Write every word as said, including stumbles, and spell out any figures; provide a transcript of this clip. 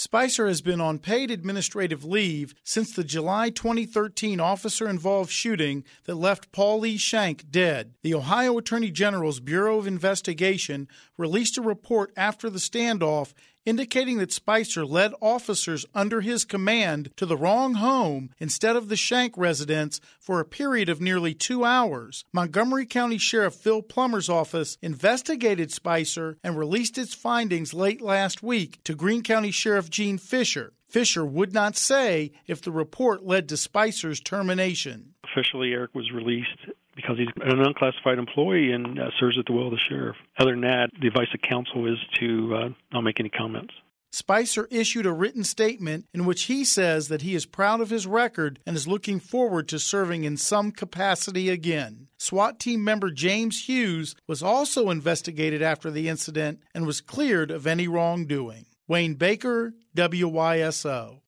Spicer has been on paid administrative leave since the July twenty thirteen officer-involved shooting that left Paul Lee Shank dead. The Ohio Attorney General's Bureau of Investigation released a report after the standoff indicating that Spicer led officers under his command to the wrong home instead of the Shank residence for a period of nearly two hours. Montgomery County Sheriff Phil Plummer's office investigated Spicer and released its findings late last week to Greene County Sheriff Gene Fisher. Fisher would not say if the report led to Spicer's termination. Officially, Eric was released because he's an unclassified employee and uh, serves at the will of the sheriff. Other than that, the advice of counsel is to uh, not make any comments. Spicer issued a written statement in which he says that he is proud of his record and is looking forward to serving in some capacity again. SWAT team member James Hughes was also investigated after the incident and was cleared of any wrongdoing. Wayne Baker, W Y S O.